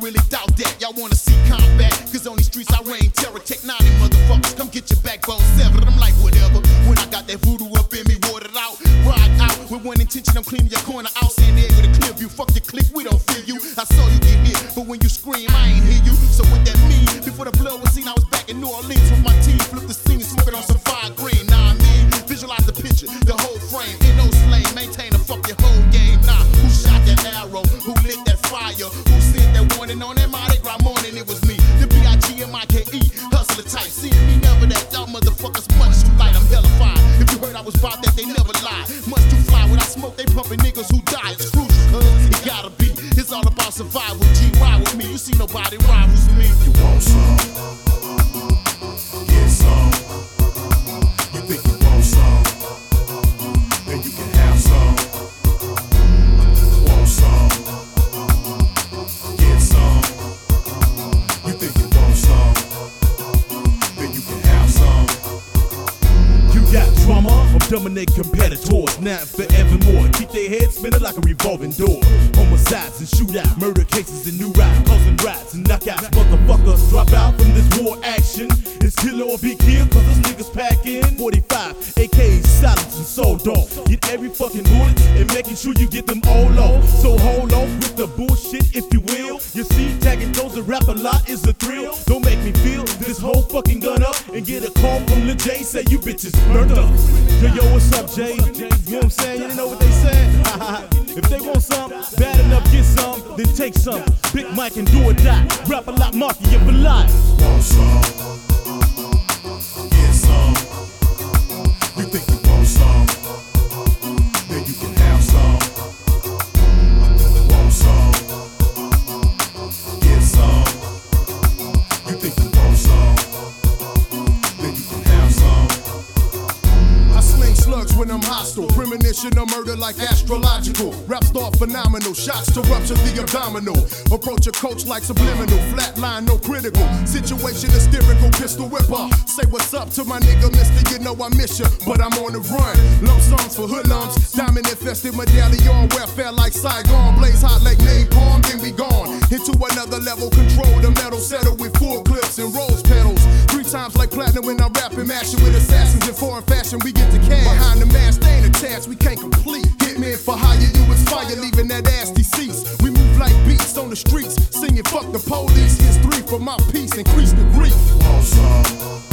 really doubt that. Y'all wanna see combat, cause on these streets I reign terror. Tech 90 motherfuckers, come get your backbone severed. I'm like, whatever. When I got that voodoo up in me, watered out, ride out. With one intention, I'm cleaning your corner out. San Diego to clear view. Fuck your clique, we don't feel you. I saw you get hit, but when you scream, I ain't hear you. So what that mean? Before the blood was seen, I was back in New Orleans with my team. Flip the scene, smoking on some fire green. Nah, I mean, visualize the picture, the whole frame. In no slang, maintain and fuck your whole game. Nah, who shot that arrow? Who lit that fire? Who sent that warning on that Mardi Gras morning? It was me, the B-I-G-M-I-K-E, hustler type. See me never that y'all motherfuckers much too light. I'm hella fire. If you heard I was about that, they never lie. Much too fly. When I smoke, they pumping niggas who die. It's crucial, cuz it gotta be. It's all about survival. G-Ride with me. You see nobody rivals me. You want some? Get some. You think you want some? Then you can have some. Want some? Get some. You think you want some? Then you can have some. You got drama from dominate competitors, now and forevermore. Keep their heads spinning like a revolving door. Homicides and shootouts, murder cases and new routes, causing riots and knockouts. Motherfuckers drop out from this war action. It's kill or be killed, cause those niggas pack in 45 AKs, silence and sold off. Get every fucking bullet and making sure you get them all off. So hold off with the bullshit if you will. You see, tagging those that rap a lot is a thrill. Don't make me feel this whole fucking gun up and get a call from Lil J, say you bitches burnt up. Yo, what's up, Jay? You know what I'm saying? You know what they said? If they want some, bad enough, get some, then take some. Big Mike and do or die. Rap a lot, mafia for life. Want some? Get some. You think you want some? Then you can have some. Want some? Get some. You think you want some? Then you can have some. I sling slugs when I'm hostile. Premonition of murder like astrological. Rap star phenomenal. Shots to rupture the abdominal. Approach a coach like subliminal. Flatline, no critical. Situation hysterical. Pistol whipper. Say what's up to my nigga, mister. You know I miss ya, but I'm on the run. Lump songs for hoodlums. Diamond infested medallion. Welfare like Saigon. Blaze hot like napalm. Then we gone into another level. Control the metal. Settle with full clips and rose petals. 3 times like platinum when I rap and mashing with assassins in foreign fashion. We get the cash. Behind the mask, they ain't a chance. We can't complete. Hit me for hire, you was fire, leaving that ass deceased. We move like beats on the streets, singing fuck the police. Here's 3 for my peace, increase the grief. Want some?